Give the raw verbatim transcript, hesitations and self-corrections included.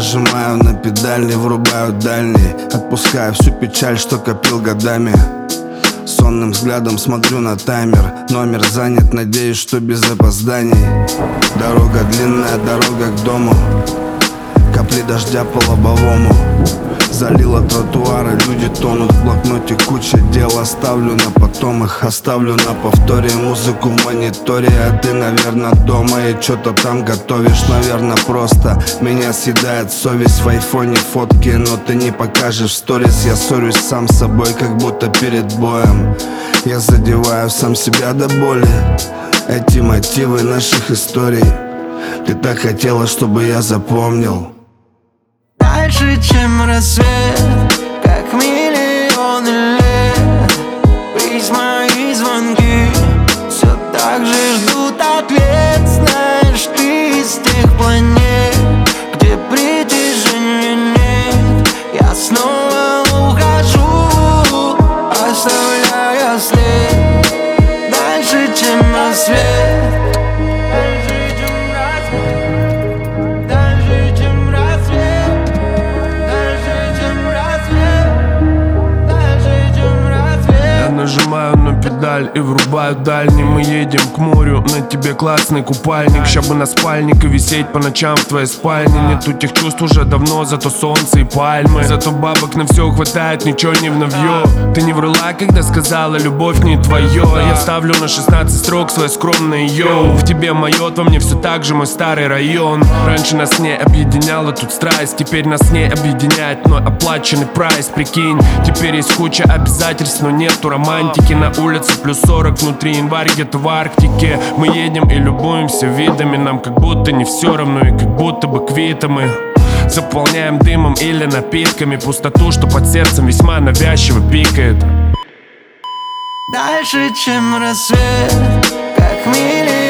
нажимаю на педаль, не врубаю дальний, отпускаю всю печаль, что копил годами. Сонным взглядом смотрю на таймер, номер занят, надеюсь, что без опозданий. Дорога длинная, дорога к дому, капли дождя по лобовому. Залило тротуары, люди тонут, в блокноте куча дел. Оставлю на потом их, оставлю на повторе музыку в мониторе. А ты, наверное, дома и что-то там готовишь. Наверное, просто меня съедает совесть. В айфоне фотки, но ты не покажешь в сторис. Я ссорюсь сам с собой, как будто перед боем. Я задеваю сам себя до боли. Эти мотивы наших историй ты так хотела, чтобы я запомнил. Дальше, чем рассвет, как миллионы лет. Письма и звонки все так же ждут ответ. Знаешь, ты из тех планет, где притяжения нет. Я снова ухожу, оставляя след. Дальше, чем рассвет. Нажимаю на педаль и врубаю дальний. Мы едем к морю, на тебе классный купальник. Ща бы на спальник и висеть по ночам в твоей спальне. Нету тех чувств уже давно, зато солнце и пальмы. Зато бабок на все хватает, ничего не в навье. Ты не врала, когда сказала, любовь не твое. Я ставлю на шестнадцать строк свое скромное йоу. В тебе моет, во мне все так же мой старый район. Раньше нас не объединяла тут страсть, теперь нас не объединяет мной оплаченный прайс. Прикинь, теперь есть куча обязательств, но нету романтики. На улице плюс сорок, внутри январь, где-то в Арктике. Мы едем и любуемся видами, нам как будто не все равно и как будто бы квиты мы. Заполняем дымом или напитками пустоту, что под сердцем весьма навязчиво пикает. Дальше, чем рассвет, как миллион